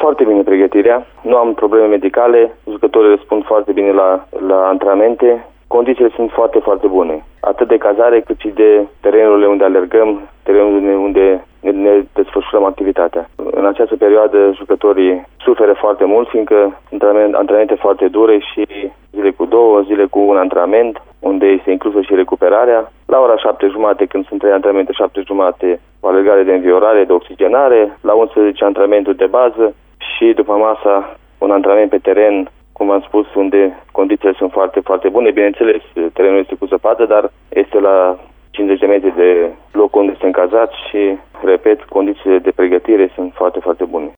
foarte bine pregătirea, nu am probleme medicale, jucătorii răspund foarte bine la antrenamente, condițiile sunt foarte, foarte bune. Atât de cazare cât și de terenurile unde alergăm, terenurile unde ne desfășurăm activitatea. În această perioadă jucătorii suferă foarte mult, fiindcă sunt antrenamente foarte dure și zile cu 2, zile cu un antrenament, unde este inclusă și recuperarea. La ora 7:30, când sunt 3 antrenamente, 7:30, o alergare de înviorare, de oxigenare, la 11 antrenamentul de bază și după masa un antrenament pe teren, cum am spus, unde condițiile sunt foarte, foarte bune. Bineînțeles, terenul este cu zăpadă, dar este la 50 de metri de locul unde este încazat și, repet, condițiile de pregătire sunt foarte, foarte bune.